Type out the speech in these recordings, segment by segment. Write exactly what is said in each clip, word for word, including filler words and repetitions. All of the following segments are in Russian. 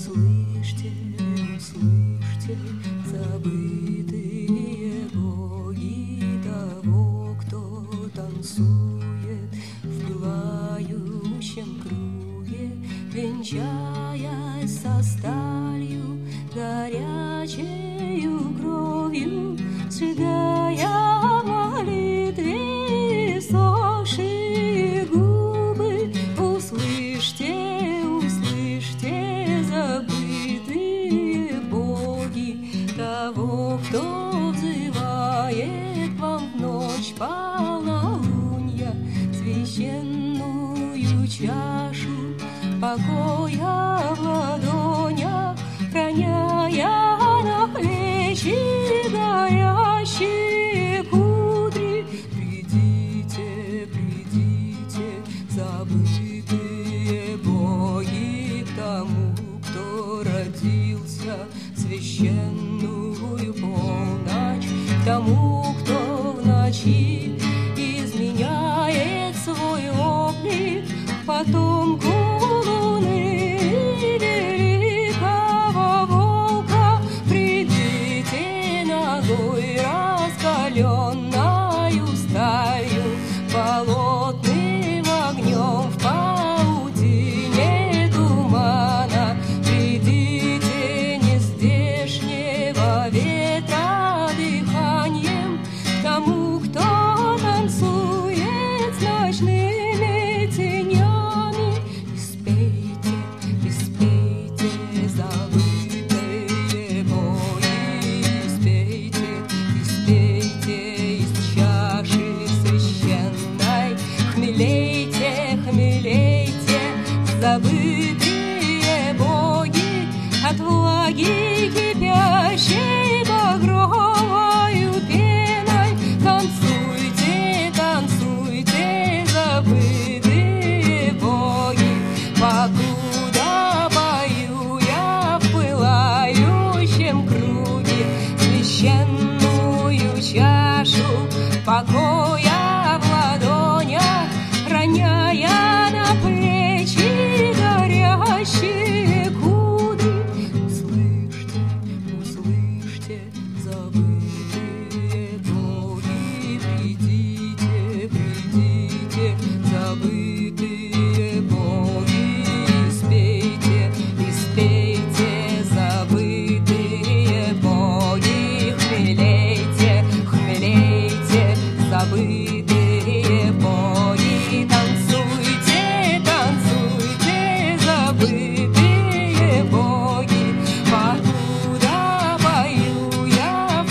Услышьте, услышьте, забытые боги того, кто танцует в пылающем круге, венчаясь со сталью, горячею кровью, сжигая в молитве иссохшие губы. Услышьте, услышьте, забытые боги того, кто взывает вам в ночь полнолуния священную чашу покоя в ладонях, роняя на плечи горящие кудри. Придите, придите, забытые боги, к тому, кто родился в священную полночь, к тому, кто в ночи изменяет свой облик потомку луны великого волка. Придите ногой раскаленною сталью, болотным огнем в паутине тумана. Придите нездешнего ветра дыханием к тому, кто танцует с ночными тенями. И спейте, и спейте, забытые боги, и спейте, и спейте из чаши священной. Хмелейте, хмелейте, забытые боги, от влаги кипящей багровою пеной. Танцуйте, танцуйте, забытые боги, покуда пою я в пылающем круге священную чашу покоя в ладонях, роняя на плечи горящие кудри. Услышьте, услышьте, забытые боги, придите, придите, забытые боги, и спейте, и спейте, забытые боги, хмелейте, хмелейте, забытые боги. Танцуйте, танцуйте, забытые боги, покуда пою я в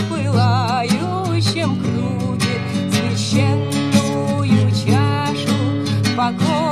пылающем круге священную чашу покоя.